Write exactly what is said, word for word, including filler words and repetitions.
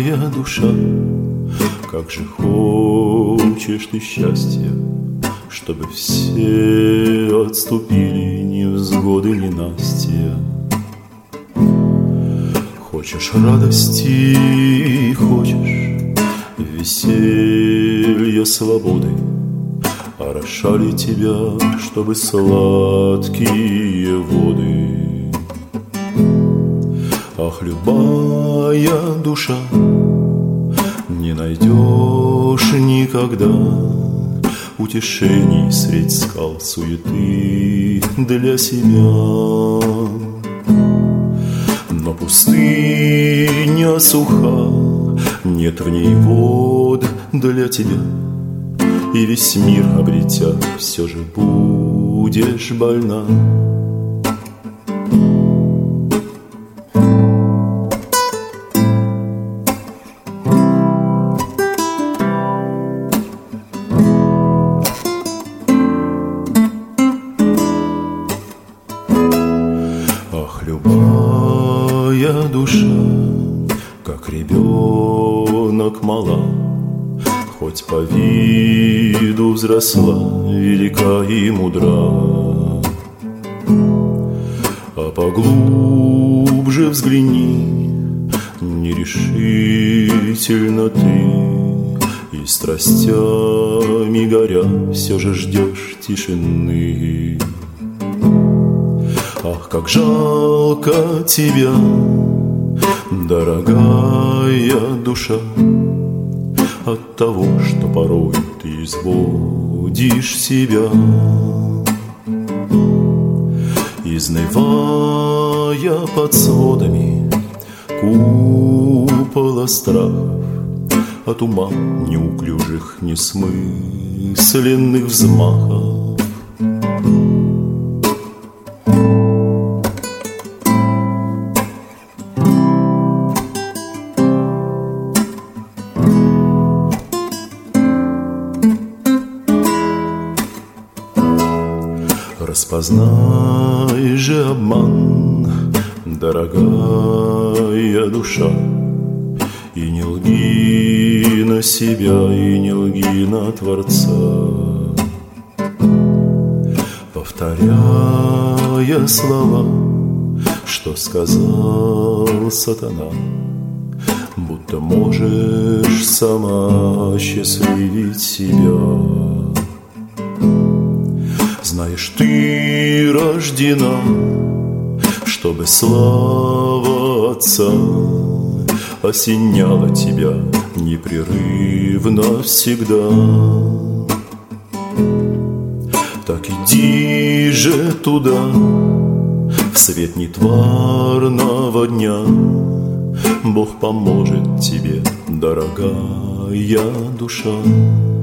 любая душа, как же хочешь ты счастья, чтобы все отступили невзгоды, ненастья. Хочешь радости, хочешь веселья, свободы, орошали тебя, чтобы сладкие воды. Ах, любая душа, не найдешь никогда утешений средь скал суеты для себя. Но пустыня суха, нет в ней вод для тебя, и весь мир обретя, все же будешь больна. Ах, любая душа, как ребенок мала, хоть по виду взросла, велика и мудра. А поглубже взгляни, нерешительно ты, и страстями горя все же ждешь тишины. Ах, как жалко тебя, дорогая душа, от того, что порой ты изводишь себя, изнывая под сводами купола страхов, от ума неуклюжих, несмысленных взмахов. Распознай же обман, дорогая душа, и не лги на себя, и не лги на Творца. Повторяя слова, что сказал сатана, будто можешь сама счастливить себя. Знаешь, ты рождена, чтобы слава Отца осеняла тебя непрерывно всегда. Так иди же туда, в свет нетварного дня, Бог поможет тебе, дорогая душа.